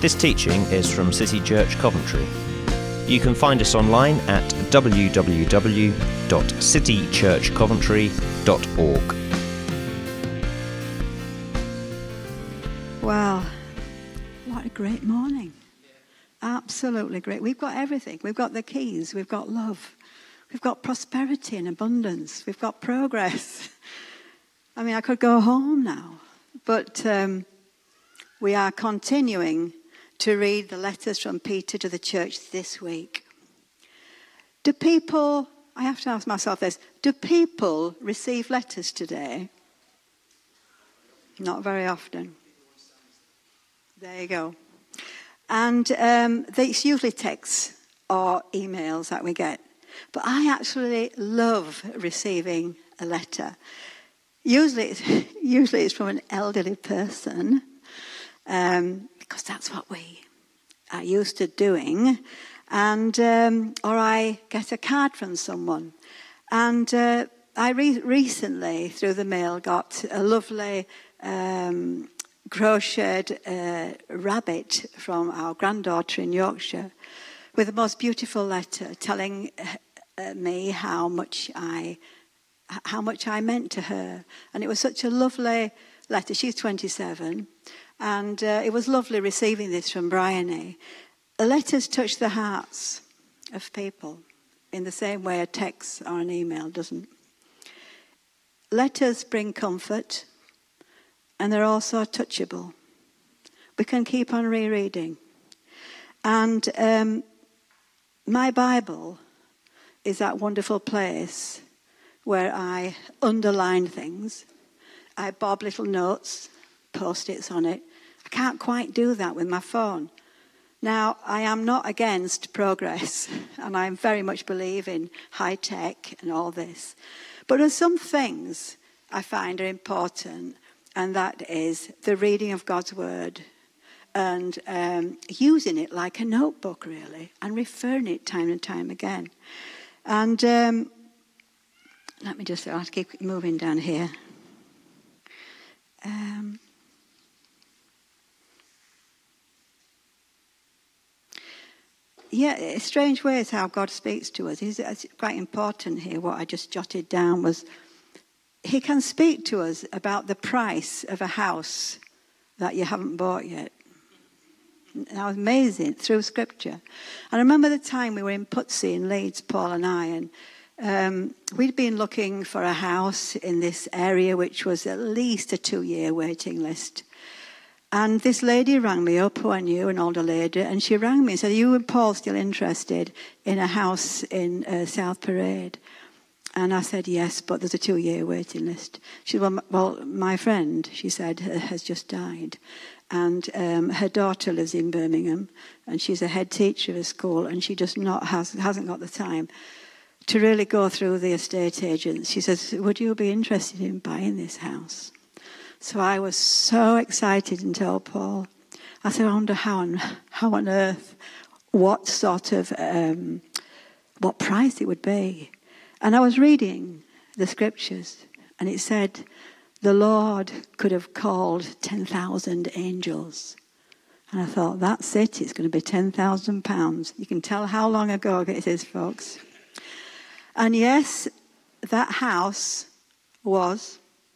This teaching is from City Church Coventry. You can find us online at www.citychurchcoventry.org. Wow, what a great morning. Absolutely great. We've got everything. We've got the keys. We've got love. We've got prosperity and abundance. We've got progress. I mean, I could go home now. But we are continuing to read the letters from Peter to the church this week. I have to ask myself this, do people receive letters today? Not very often. There you go. And it's usually texts or emails that we get. But I actually love receiving a letter. Usually it's from an elderly person, because that's what we are used to doing. And or I get a card from someone. And I recently, through the mail, got a lovely crocheted rabbit from our granddaughter in Yorkshire with the most beautiful letter telling me how much I meant to her. And it was such a lovely letter. She's 27. And it was lovely receiving this from Bryony. Letters touch the hearts of people in the same way a text or an email doesn't. Letters bring comfort, and they're also touchable. We can keep on rereading. And my Bible is that wonderful place where I underline things. I bob little notes, Post-its on it. I can't quite do that with my phone. Now, I am not against progress, and I very much believe in high tech and all this. But there's some things I find are important, and that is the reading of God's Word and using it like a notebook, really, and referring it time and time again. And let me just, I'll keep moving down here. Yeah, strange ways how God speaks to us. It's quite important here. What I just jotted down was he can speak to us about the price of a house that you haven't bought yet. That was amazing, through Scripture. I remember the time we were in Putsey in Leeds, Paul and I, and we'd been looking for a house in this area which was at least a 2-year waiting list. And this lady rang me up, who I knew, an older lady, and she rang me and said, "Are you and Paul still interested in a house in South Parade?" And I said, "Yes, but there's a 2-year waiting list." She said, well, my friend, she said, has just died. And her daughter lives in Birmingham, and she's a head teacher of a school, and she just hasn't got the time to really go through the estate agents. She says, "Would you be interested in buying this house?" So I was so excited and told Paul. I said, "I wonder how on earth, what sort of, what price it would be." And I was reading the Scriptures, and it said, the Lord could have called 10,000 angels. And I thought, that's it, it's going to be £10,000. You can tell how long ago it is, folks. And yes, that house was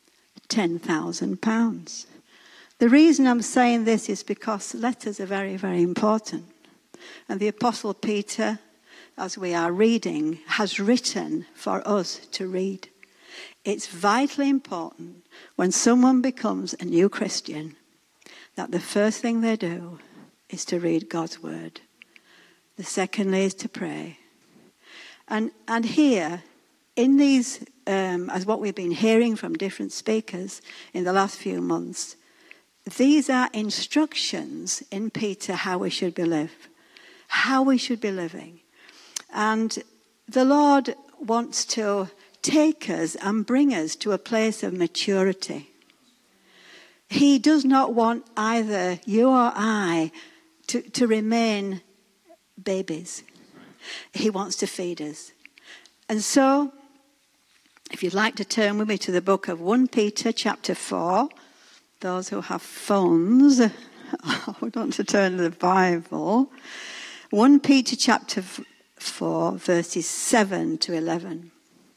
£10,000. The reason I'm saying this is because letters are very, very important. And the Apostle Peter, as we are reading, has written for us to read. It's vitally important when someone becomes a new Christian that the first thing they do is to read God's Word. The secondly is to pray. And here, in these, as what we've been hearing from different speakers in the last few months, these are instructions in Peter how we should be living. And the Lord wants to take us and bring us to a place of maturity. He does not want either you or I to remain babies. He wants to feed us. And so, if you'd like to turn with me to the book of 1 Peter chapter 4, those who have phones, I want to turn to the Bible. 1 Peter chapter 4, verses 7 to 11.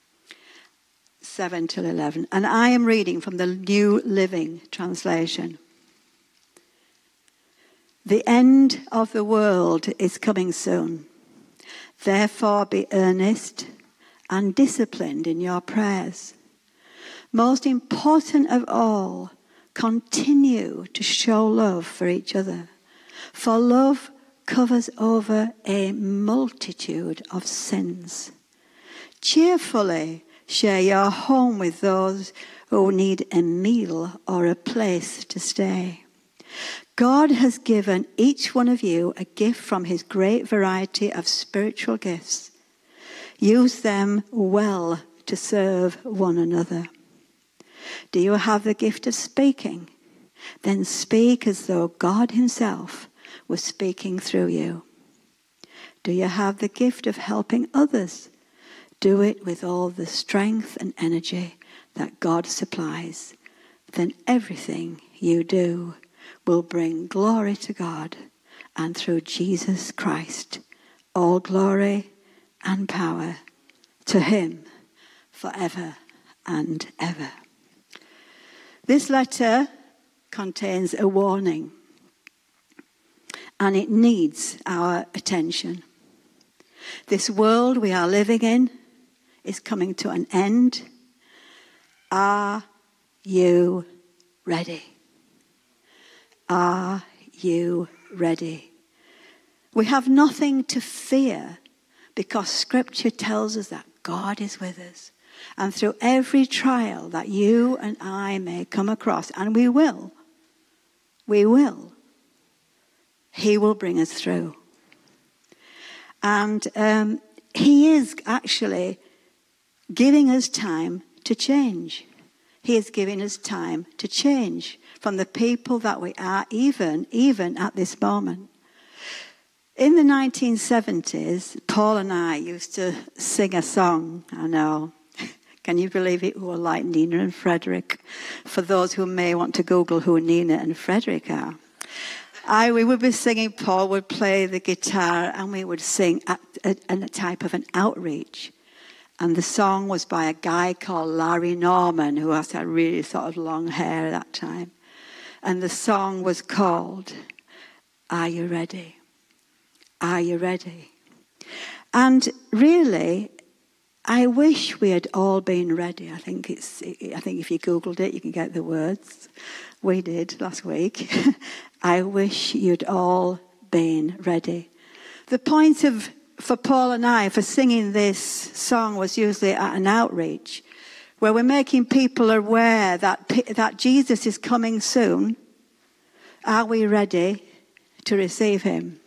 7 till 11. And I am reading from the New Living Translation. The end of the world is coming soon. Therefore be earnest and disciplined in your prayers. Most important of all, continue to show love for each other. For love covers over a multitude of sins. Cheerfully share your home with those who need a meal or a place to stay. God has given each one of you a gift from his great variety of spiritual gifts. Use them well to serve one another. Do you have the gift of speaking? Then speak as though God himself was speaking through you. Do you have the gift of helping others? Do it with all the strength and energy that God supplies. Then everything you do will bring glory to God, and through Jesus Christ, all glory and power to him forever and ever. This letter contains a warning, and it needs our attention. This world we are living in is coming to an end. Are you ready? Are you ready? We have nothing to fear because Scripture tells us that God is with us. And through every trial that you and I may come across, and we will, he will bring us through. And he is actually giving us time to change. He is giving us time to change from the people that we are even at this moment. In the 1970s, Paul and I used to sing a song, I know. Can you believe it? We were like Nina and Frederick. For those who may want to Google who Nina and Frederick are. We would be singing, Paul would play the guitar, and we would sing at a type of an outreach. And the song was by a guy called Larry Norman, who had really sort of long hair at that time. And the song was called, Are You Ready? Are you ready? And really, I wish we had all been ready. I think if you Googled it, you can get the words. We did last week. I wish you'd all been ready. The point for Paul and I for singing this song was usually at an outreach where we're making people aware that Jesus is coming soon. Are we ready to receive him?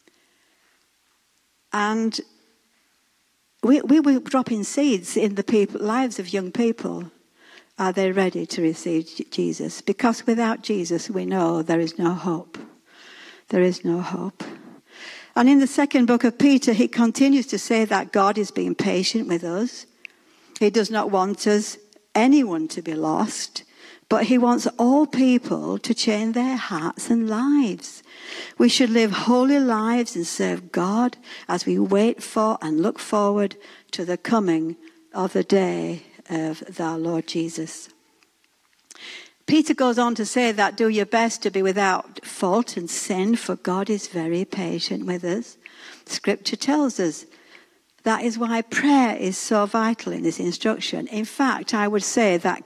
And we were dropping seeds in the lives of young people. Are they ready to receive Jesus? Because without Jesus, we know there is no hope. There is no hope. And in the second book of Peter, he continues to say that God is being patient with us. He does not want anyone to be lost, but he wants all people to change their hearts and lives. We should live holy lives and serve God as we wait for and look forward to the coming of the day of our Lord Jesus. Peter goes on to say that do your best to be without fault and sin, for God is very patient with us. Scripture tells us that is why prayer is so vital in this instruction. In fact, I would say that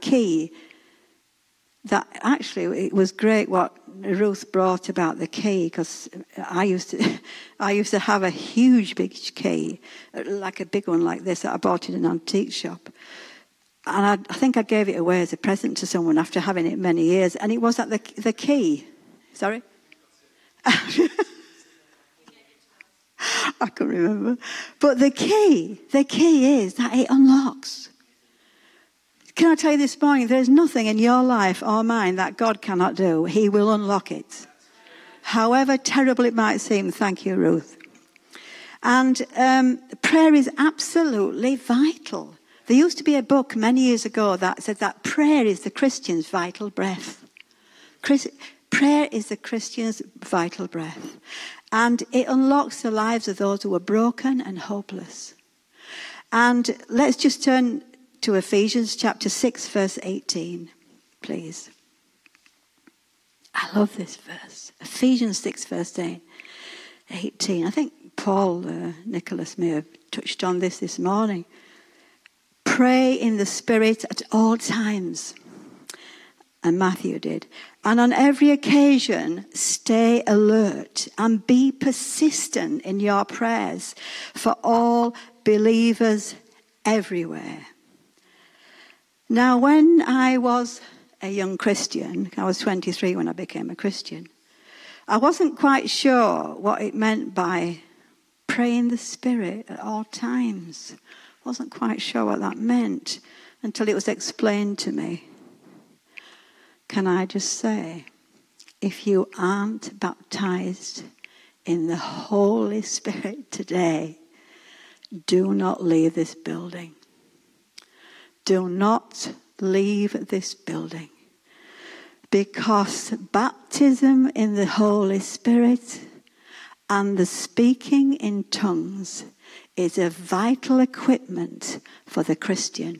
actually it was great what Ruth brought about the key, because I used to have a huge big key, like a big one like this that I bought in an antique shop. And I think I gave it away as a present to someone after having it many years. And it was at the key. Sorry? I can't remember. But the key is that it unlocks. Can I tell you this morning, there is nothing in your life or mine that God cannot do. He will unlock it. However terrible it might seem. Thank you, Ruth. And prayer is absolutely vital. There used to be a book many years ago that said that prayer is the Christian's vital breath. Prayer is the Christian's vital breath, and it unlocks the lives of those who are broken and hopeless. And let's just turn to Ephesians chapter 6, verse 18, please. I love this verse. Ephesians 6, verse 18. I think Paul, Nicholas may have touched on this morning. Pray in the Spirit at all times. And Matthew did. And on every occasion, stay alert and be persistent in your prayers for all believers everywhere. Now, when I was a young Christian, I was 23 when I became a Christian, I wasn't quite sure what it meant by pray in the Spirit at all times. Wasn't quite sure what that meant until it was explained to me. Can I just say, if you aren't baptized in the Holy Spirit today, do not leave this building. Do not leave this building. Because baptism in the Holy Spirit and the speaking in tongues is a vital equipment for the Christian.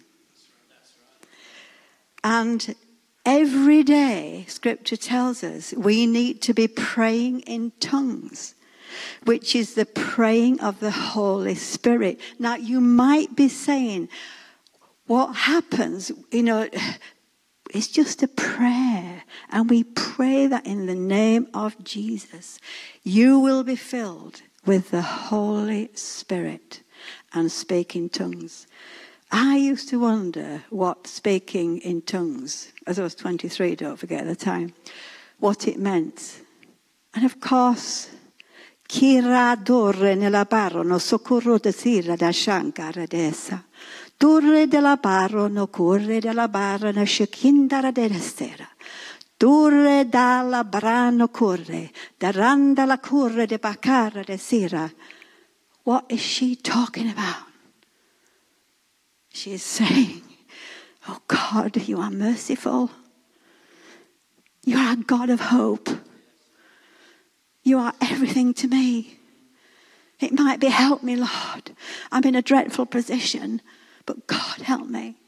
And every day, Scripture tells us we need to be praying in tongues, which is the praying of the Holy Spirit. Now, you might be saying, what happens, it's just a prayer. And we pray that in the name of Jesus, you will be filled with the Holy Spirit and speak in tongues. I used to wonder what speaking in tongues, as I was 23, don't forget at the time, what it meant. And of course, Kira dorre nella barro no socorro de sira da shankara desa. Torre della barro no corre della barra no shekindara de sera. Torre dalla brano corre, daranda la corre de bacara de sira. What is she talking about? She is saying, oh God, you are merciful. You are a God of hope. You are everything to me. It might be, help me, Lord. I'm in a dreadful position, but God, help me.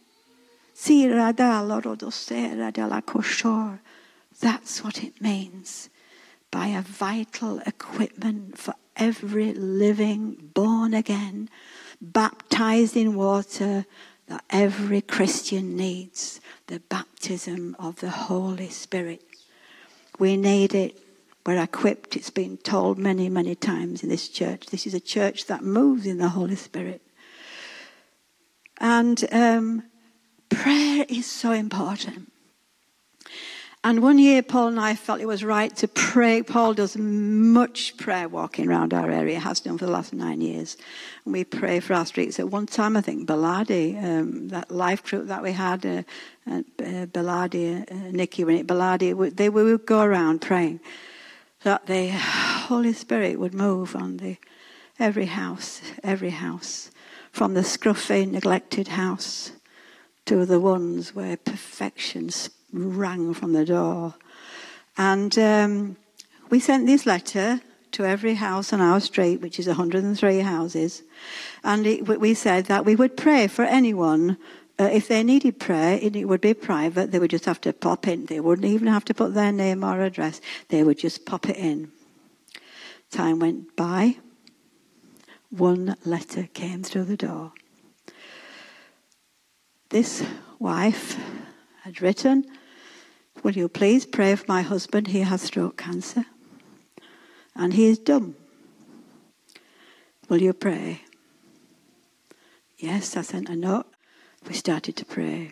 That's what it means by a vital equipment for every living, born again, baptized in water that every Christian needs, the baptism of the Holy Spirit. We need it. We're equipped. It's been told many, many times in this church. This is a church that moves in the Holy Spirit. And prayer is so important. And one year, Paul and I felt it was right to pray. Paul does much prayer walking around our area, has done for the last 9 years. And we pray for our streets. At one time, I think, Baladi, that life group that we had, Baladi, Nikki were in it, Baladi, we would go around praying that the Holy Spirit would move on every house, from the scruffy, neglected house to the ones where perfection rang from the door. And we sent this letter to every house on our street, which is 103 houses. And we said that we would pray for anyone. If they needed prayer, it would be private. They would just have to pop in. They wouldn't even have to put their name or address. They would just pop it in. Time went by. One letter came through the door. This wife had written, will you please pray for my husband? He has throat cancer. And he is dumb. Will you pray? Yes, I sent a note. We started to pray.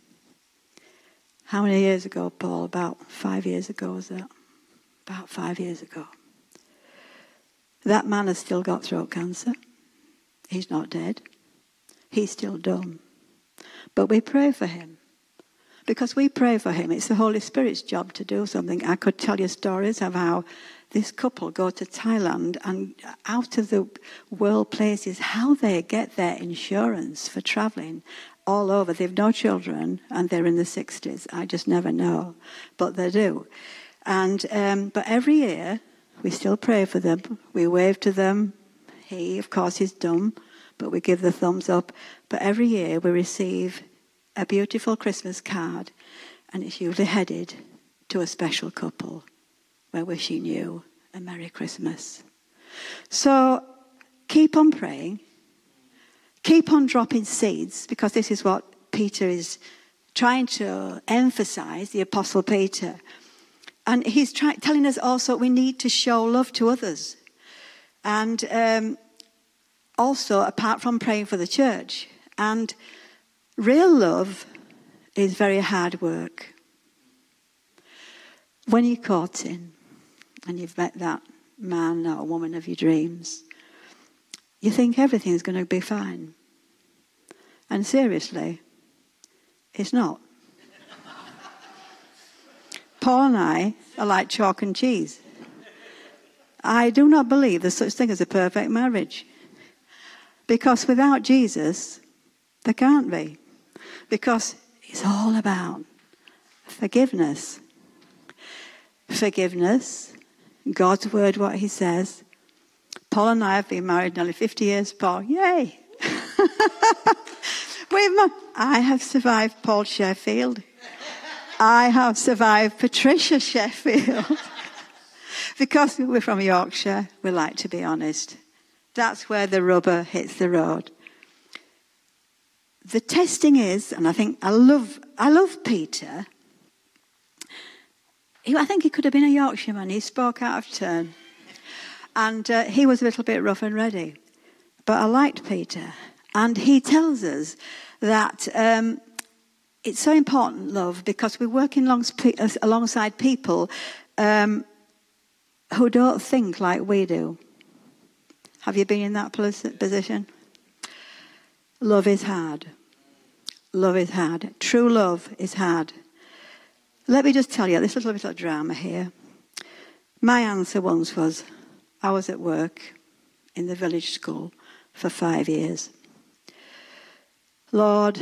How many years ago, Paul? About 5 years ago, was that? About 5 years ago. That man has still got throat cancer. He's not dead. He's still dumb. But we pray for him. Because we pray for him. It's the Holy Spirit's job to do something. I could tell you stories of how this couple go to Thailand and out of the world places, how they get their insurance for traveling all over. They've no children and they're in the 60s. I just never know. But they do. But every year, we still pray for them. We wave to them. He, of course, is dumb, but we give the thumbs up. But every year, we receive a beautiful Christmas card, and it's usually headed to a special couple. We're wishing you a Merry Christmas. So keep on praying. Keep on dropping seeds, because this is what Peter is trying to emphasize, the Apostle Peter. And he's telling us also we need to show love to others. And also, apart from praying for the church. And real love is very hard work. When you're courting and you've met that man or woman of your dreams, you think everything's going to be fine. And seriously, it's not. Paul and I are like chalk and cheese. I do not believe there's such thing as a perfect marriage. Because without Jesus, there can't be. Because it's all about forgiveness. Forgiveness, God's word, what he says. Paul and I have been married nearly 50 years, Paul. Yay! I have survived Paul Sheffield. I have survived Patricia Sheffield. Because we're from Yorkshire, we like to be honest. That's where the rubber hits the road. The testing is, and I think I love Peter. I think he could have been a Yorkshireman. He spoke out of turn. And he was a little bit rough and ready. But I liked Peter. And he tells us that it's so important, love, because we're working alongside people who don't think like we do. Have you been in that position? Love is hard. Love is hard. True love is hard. Let me just tell you this little bit of drama here. My answer once was, I was at work in the village school for 5 years. Lord,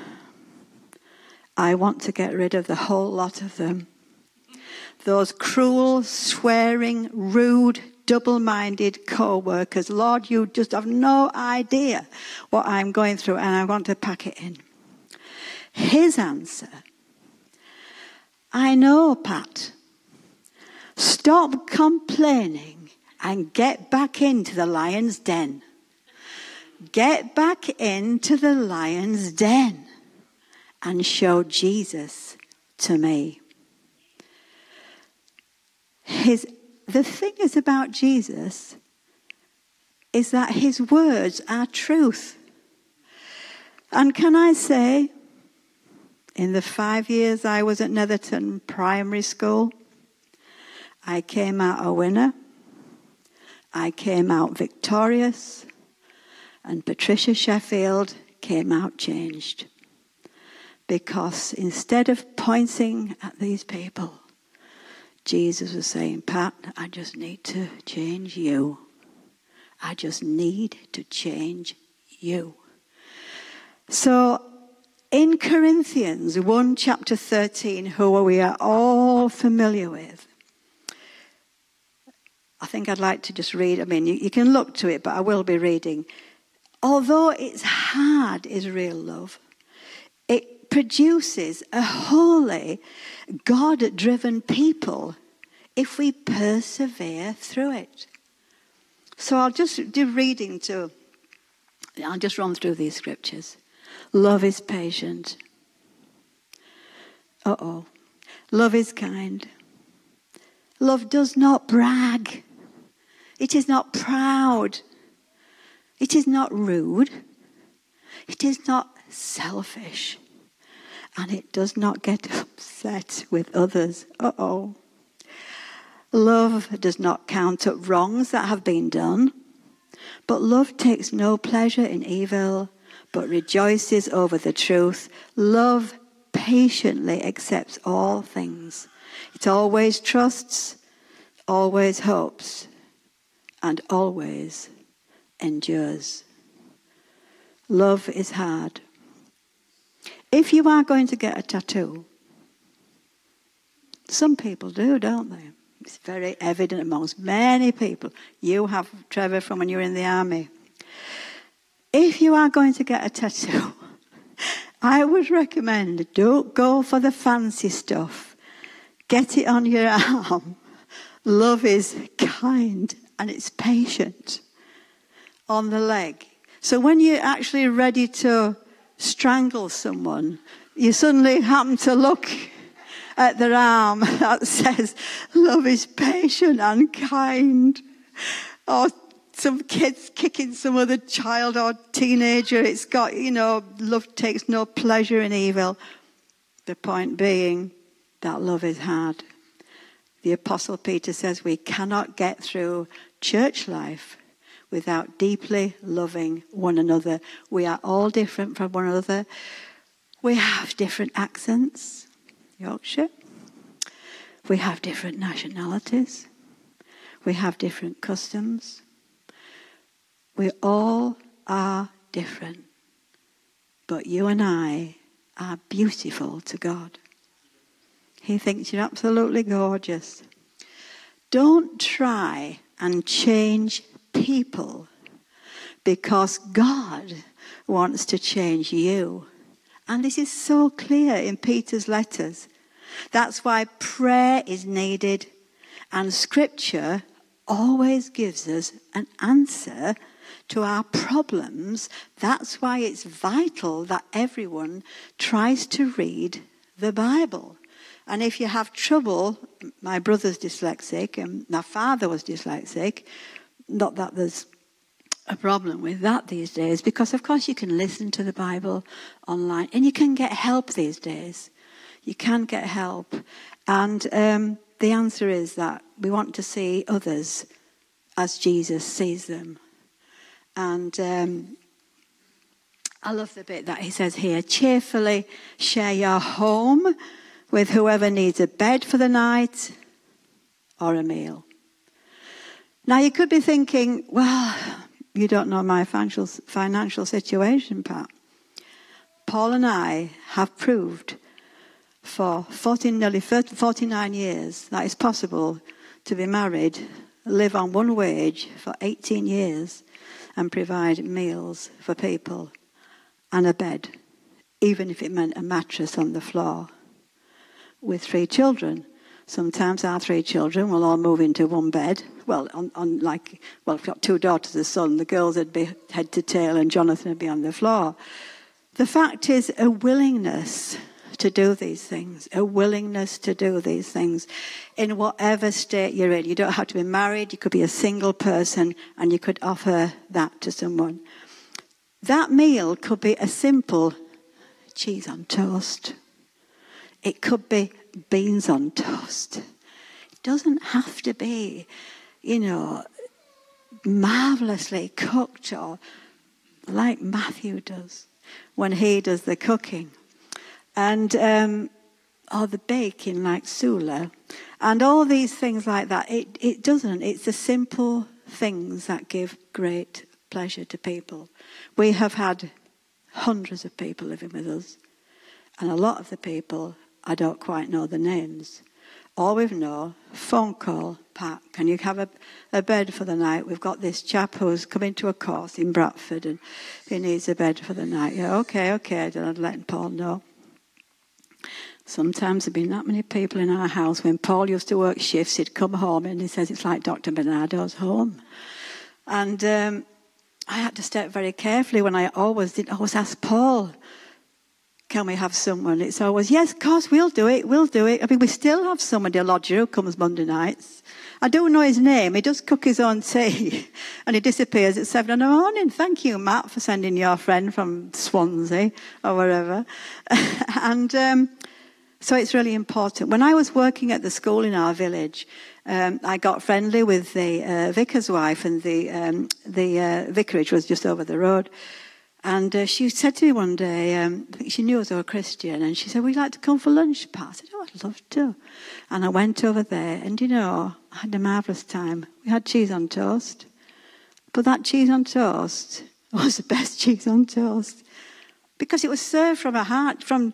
I want to get rid of the whole lot of them. Those cruel, swearing, rude, double-minded co-workers. Lord, you just have no idea what I'm going through, and I want to pack it in. His answer, I know, Pat. Stop complaining and get back into the lion's den. Get back into the lion's den and show Jesus to me. The thing is about Jesus is that his words are truth. And can I say, in the 5 years I was at Netherton Primary School, I came out a winner. I came out victorious. And Patricia Sheffield came out changed. Because instead of pointing at these people, Jesus was saying, Pat, I just need to change you. I just need to change you. So in Corinthians 1 chapter 13, who we are all familiar with, I think I'd like to just read. I mean, you can look to it, but I will be reading. Although it's hard, is real love. It produces a holy, God-driven people if we persevere through it. So I'll just do reading to, I'll just run through these scriptures. Love is patient. Love is kind. Love does not brag. It is not proud. It is not rude. It is not selfish. And it does not get upset with others. Love does not count up wrongs that have been done. But love takes no pleasure in evil, but rejoices over the truth. Love patiently accepts all things. It always trusts, always hopes, and always endures. Love is hard. If you are going to get a tattoo, Some people do, don't they? It's very evident amongst many people. You have, Trevor, from when you were in the army. If you are going to get a tattoo, I would recommend don't go for the fancy stuff. Get it on your arm. Love is kind and it's patient. On the leg. So when you're actually ready to strangle someone, you suddenly happen to look at their arm that says, love is patient and kind. Or some kids kicking some other child or teenager. It's got, love takes no pleasure in evil. The point being that love is hard. The Apostle Peter says we cannot get through church life without deeply loving one another. We are all different from one another. We have different accents. Yorkshire. We have different nationalities. We have different customs. We all are different. But you and I are beautiful to God. He thinks you're absolutely gorgeous. Don't try and change people because God wants to change you. And this is so clear in Peter's letters. That's why prayer is needed, and Scripture always gives us an answer to our problems. That's why it's vital that everyone tries to read the Bible. And if you have trouble, my brother's dyslexic and my father was dyslexic, not that there's a problem with that these days, because of course you can listen to the Bible online and you can get help these days. You can get help. And the answer is that we want to see others as Jesus sees them. And I love the bit that he says here, cheerfully share your home with whoever needs a bed for the night or a meal. Now you could be thinking, well, you don't know my financial situation, Pat. Paul and I have proved for nearly 49 years that it's possible to be married, live on one wage for 18 years and provide meals for people and a bed, even if it meant a mattress on the floor. With 3 children. Sometimes our 3 children will all move into one bed. Well, we've got 2 daughters and a son. The girls would be head to tail and Jonathan would be on the floor. The fact is a willingness to do these things, a willingness to do these things in whatever state you're in. You don't have to be married. You could be a single person and you could offer that to someone. That meal could be a simple cheese on toast. It could be beans on toast. It doesn't have to be, marvelously cooked or like Matthew does when he does the cooking. And or the baking like Sula. And all these things like that. It doesn't. It's the simple things that give great pleasure to people. We have had hundreds of people living with us. And a lot of the people, I don't quite know the names. All we know, phone call, Pat, can you have a bed for the night? We've got this chap who's coming to a course in Bradford and he needs a bed for the night. Yeah, okay, I'd let Paul know. Sometimes there'd been that many people in our house. When Paul used to work shifts, he'd come home and he says, it's like Dr. Bernardo's home. And I had to step very carefully when I always ask Paul, can we have someone? It's always, yes, of course, we'll do it. I mean, we still have somebody, a lodger who comes Monday nights. I don't know his name. He does cook his own tea. And he disappears at 7 in the morning. Thank you, Matt, for sending your friend from Swansea or wherever. And so it's really important. When I was working at the school in our village, I got friendly with the vicar's wife, and the vicarage was just over the road. And she said to me one day, I think she knew I was a Christian, and she said, would you like to come for lunch, Pat? I said, oh, I'd love to. And I went over there, and I had a marvellous time. We had cheese on toast. But that cheese on toast was the best cheese on toast. Because it was served from a heart, from,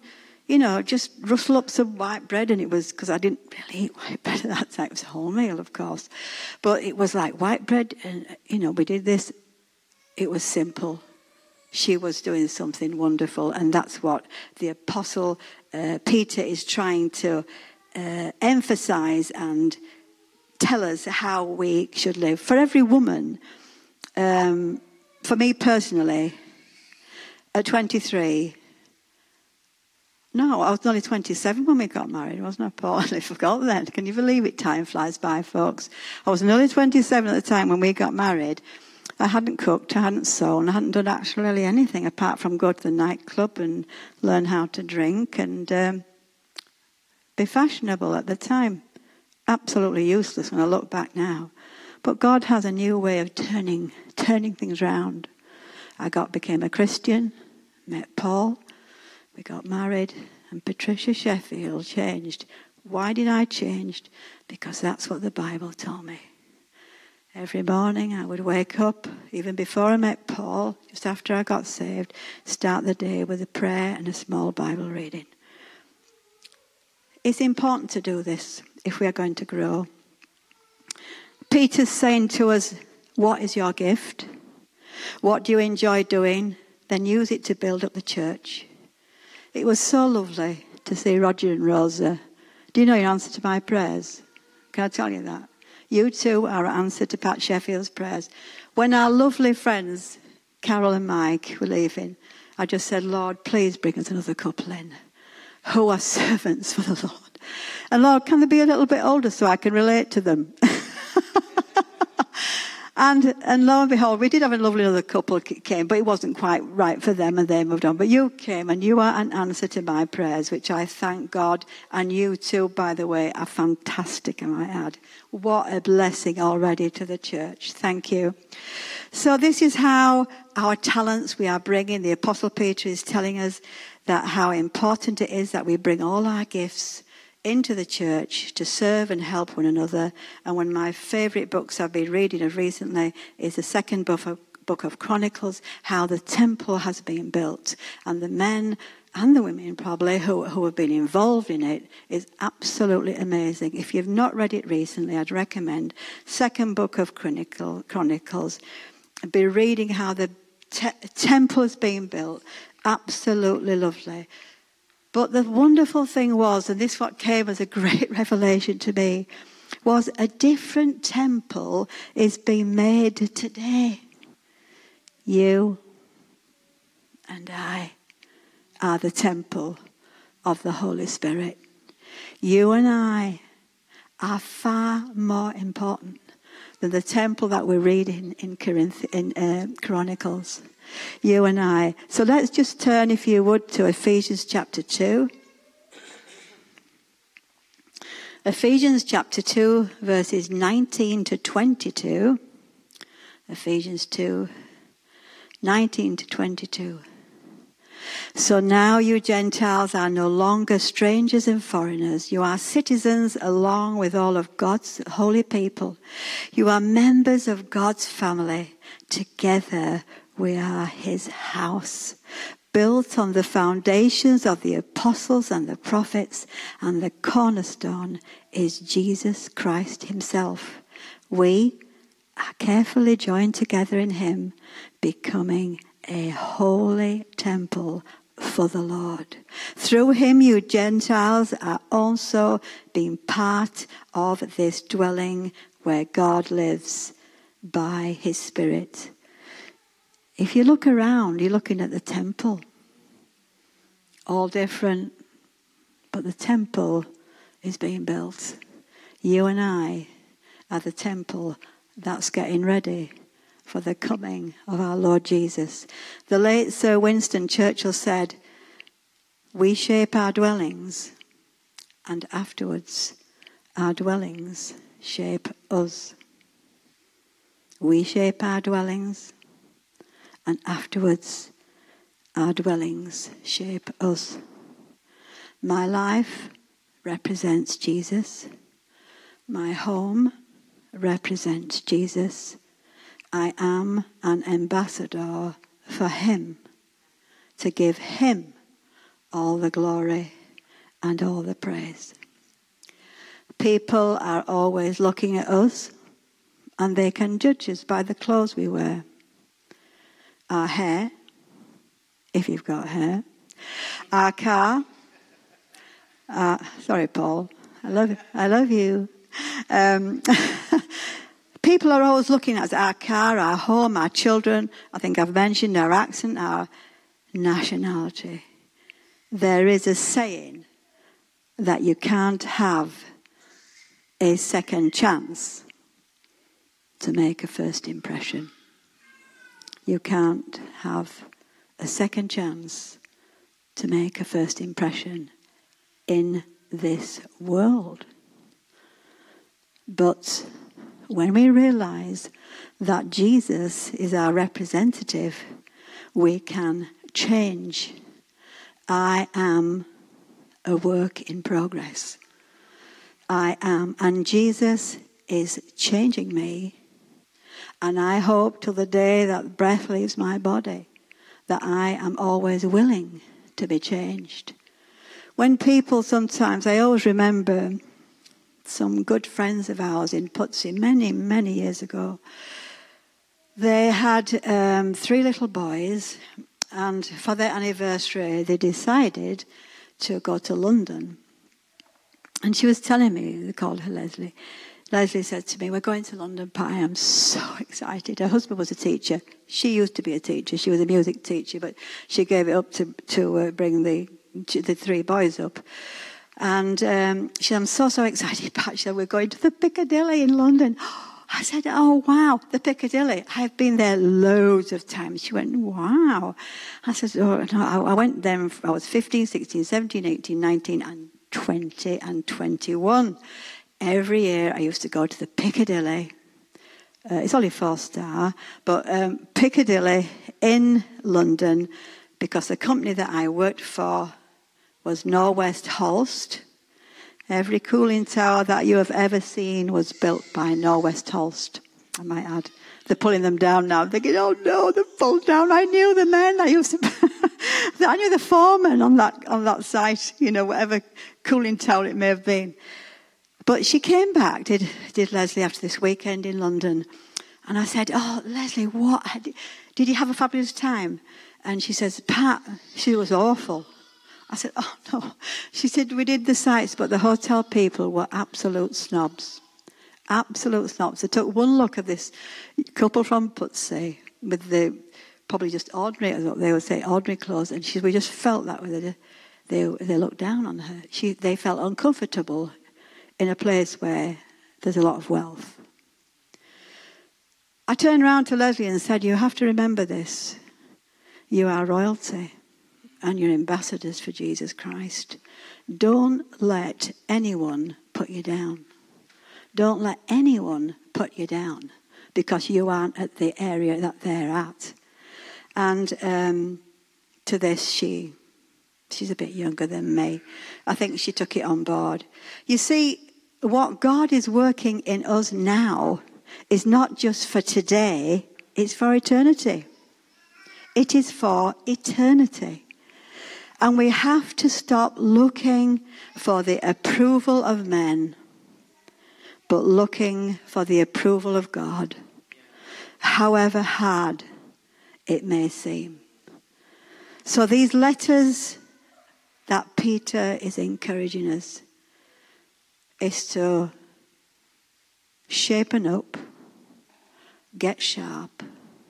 just rustle up some white bread. And it was, because I didn't really eat white bread at that time. It was a wholemeal, of course. But it was like white bread. And, we did this. It was simple. She was doing something wonderful. And that's what the Apostle Peter is trying to emphasize and tell us how we should live. For every woman, for me personally, at 23... No, I was only 27 when we got married, wasn't I, Paul? I forgot then. Can you believe it? Time flies by, folks. I was only 27 at the time when we got married. I hadn't cooked, I hadn't sewn, I hadn't done actually really anything apart from go to the nightclub and learn how to drink and be fashionable at the time. Absolutely useless when I look back now. But God has a new way of turning things round. I became a Christian, met Paul. We got married, and Patricia Sheffield changed. Why did I change? Because that's what the Bible told me. Every morning I would wake up, even before I met Paul, just after I got saved, start the day with a prayer and a small Bible reading. It's important to do this if we are going to grow. Peter's saying to us, what is your gift? What do you enjoy doing? Then use it to build up the church. It was so lovely to see Roger and Rosa. Do you know your answer to my prayers? Can I tell you that? You too are an answer to Pat Sheffield's prayers. When our lovely friends, Carol and Mike, were leaving, I just said, Lord, please bring us another couple in who are servants for the Lord. And Lord, can they be a little bit older so I can relate to them? And lo and behold, we did have a lovely other couple came, but it wasn't quite right for them and they moved on. But you came and you are an answer to my prayers, which I thank God. And you too, by the way, are fantastic, I might add. What a blessing already to the church. Thank you. So this is how our talents we are bringing. The Apostle Peter is telling us that how important it is that we bring all our gifts into the church to serve and help one another. And one of my favourite books I've been reading of recently is the second book of Chronicles, how the temple has been built. And the men and the women probably who have been involved in it is absolutely amazing. If you've not read it recently, I'd recommend second book of Chronicles. Be reading how the temple is being built. Absolutely lovely. But the wonderful thing was, and this what came as a great revelation to me, was a different temple is being made today. You and I are the temple of the Holy Spirit. You and I are far more important than the temple that we're reading in Chronicles. You and I. So let's just turn, if you would, to Ephesians chapter 2. Ephesians chapter 2, verses 19 to 22. Ephesians 2, 19 to 22. So now you Gentiles are no longer strangers and foreigners. You are citizens along with all of God's holy people. You are members of God's family. Together we are his house, built on the foundations of the apostles and the prophets, and the cornerstone is Jesus Christ himself. We are carefully joined together in him, becoming a holy temple for the Lord. Through him you Gentiles are also being part of this dwelling where God lives by his Spirit. If you look around, you're looking at the temple. All different, but the temple is being built. You and I are the temple that's getting ready for the coming of our Lord Jesus. The late Sir Winston Churchill said, we shape our dwellings, and afterwards our dwellings shape us. We shape our dwellings, and afterwards our dwellings shape us. My life represents Jesus. My home represents Jesus. I am an ambassador for him, to give him all the glory and all the praise. People are always looking at us, and they can judge us by the clothes we wear. Our hair, if you've got hair. Our car. Sorry, Paul. I love you. People are always looking at our car, our home, our children. I think I've mentioned our accent, our nationality. There is a saying that you can't have a second chance to make a first impression. You can't have a second chance to make a first impression in this world. But when we realize that Jesus is our representative, we can change. I am a work in progress. I am, and Jesus is changing me. And I hope till the day that breath leaves my body, that I am always willing to be changed. When people sometimes, I always remember some good friends of ours in Pudsey many, many years ago. They had 3 little boys, and for their anniversary they decided to go to London. And she was telling me, they called her Leslie. Leslie said to me, "We're going to London, Pat. I am so excited." Her husband was a teacher. She used to be a teacher. She was a music teacher, but she gave it up to bring the 3 boys up. And she said, "I'm so excited, Pat." She said, "We're going to the Piccadilly in London." I said, "Oh, wow, the Piccadilly. I've been there loads of times." She went, "Wow." I said, "Oh, no, I went there. I was 15, 16, 17, 18, 19, and 20 and 21. Every year I used to go to the Piccadilly. It's only 4-star, but Piccadilly in London, because the company that I worked for was Norwest Holst. Every cooling tower that you have ever seen was built by Norwest Holst, I might add. They're pulling them down now. I'm thinking, oh no, they're pulled down. I knew the men. I knew the foreman on that site, whatever cooling tower it may have been. But she came back, did Leslie, after this weekend in London. And I said, "Oh, Leslie, what? Did you have a fabulous time?" And she says, "Pat, she was awful." I said, "Oh, no." She said, "We did the sights, but the hotel people were absolute snobs. Absolute snobs. They took one look at this couple from Pudsey with the probably just ordinary, as they would say, ordinary clothes. And we just felt that way. They looked down on her. They felt uncomfortable in a place where there's a lot of wealth." I turned around to Leslie and said, "You have to remember this. You are royalty and you're ambassadors for Jesus Christ. Don't let anyone put you down. Don't let anyone put you down because you aren't at the area that they're at." And to this, she's a bit younger than me. I think she took it on board. You see, what God is working in us now is not just for today, it's for eternity. It is for eternity. And we have to stop looking for the approval of men, but looking for the approval of God, however hard it may seem. So these letters that Peter is encouraging us is to shapen up, get sharp,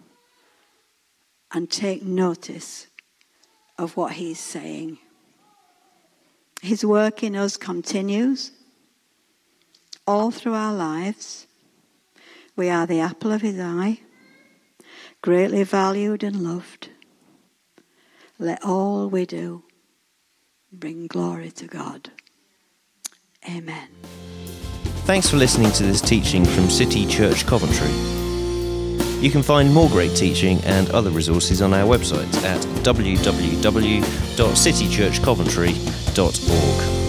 and take notice of what he's saying. His work in us continues all through our lives. We are the apple of his eye, greatly valued and loved. Let all we do bring glory to God. Amen. Thanks for listening to this teaching from City Church Coventry. You can find more great teaching and other resources on our website at www.citychurchcoventry.org.